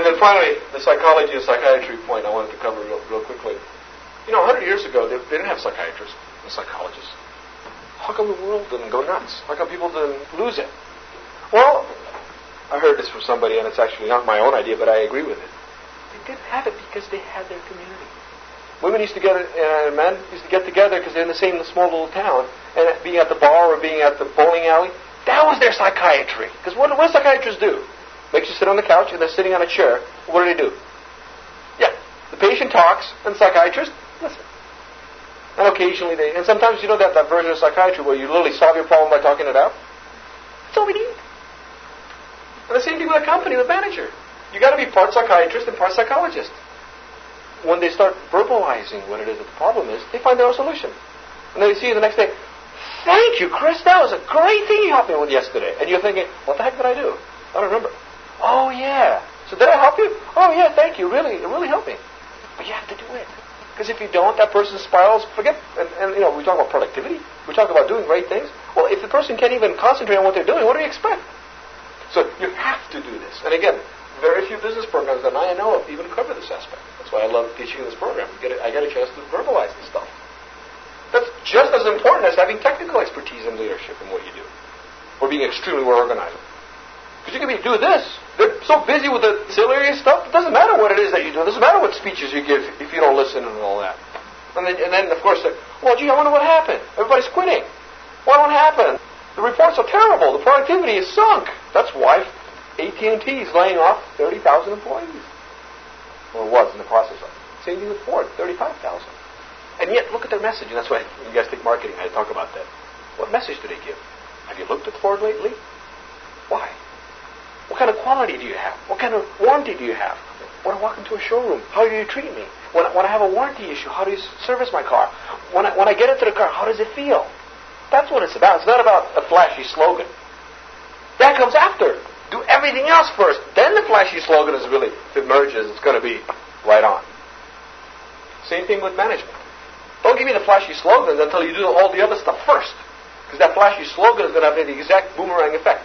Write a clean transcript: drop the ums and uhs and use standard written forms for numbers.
And then finally, the psychology and psychiatry point I wanted to cover real quickly. 100 years ago, they didn't have psychiatrists and psychologists. How come the world didn't go nuts? How come people didn't lose it? Well, I heard this from somebody, and it's actually not my own idea, but I agree with it. They didn't have it because they had their community. Women used to get, and men used to get together because they're in the same small little town, and being at the bar or being at the bowling alley, that was their psychiatry. Because what do psychiatrists do? Makes you sit on the couch, and they're sitting on a chair. What do? Yeah, the patient talks, and the psychiatrist listen. And occasionally and sometimes that version of psychiatry where you literally solve your problem by talking it out. That's all we need. And the same thing with a company, with manager. You got to be part psychiatrist and part psychologist. When they start verbalizing what it is that the problem is, they find their own solution. And then they see you the next day, thank you, Chris, that was a great thing you helped me with yesterday. And you're thinking, what the heck did I do? I don't remember. Oh, yeah. So did I help you? Oh, yeah, thank you. Really, it really helped me. But you have to do it. Because if you don't, that person spirals. Forget, and we talk about productivity. We talk about doing great things. Well, if the person can't even concentrate on what they're doing, what do you expect? So you have to do this. And again, very few business programs that I know of even cover this aspect. That's why I love teaching this program. I get a chance to verbalize this stuff. That's just as important as having technical expertise in leadership in what you do, or being extremely well organized. Because you can do this. They're so busy with the ancillary stuff, it doesn't matter what it is that you do. It doesn't matter what speeches you give if you don't listen and all that. And then of course, well, gee, I wonder what happened. Everybody's quitting. What happened? The reports are terrible. The productivity is sunk. That's why AT&T is laying off 30,000 employees. Or was in the process of. Same thing with Ford, 35,000. And yet, look at their message. And that's why you guys take marketing. I talk about that. What message do they give? Have you looked at Ford lately? Why? What kind of quality do you have? What kind of warranty do you have? When I walk into a showroom, how do you treat me? When I have a warranty issue, how do you service my car? When I get into the car, how does it feel? That's what it's about. It's not about a flashy slogan. That comes after. Do everything else first. Then the flashy slogan is really, if it merges, it's going to be right on. Same thing with management. Don't give me the flashy slogans until you do all the other stuff first. Because that flashy slogan is going to have the exact boomerang effect.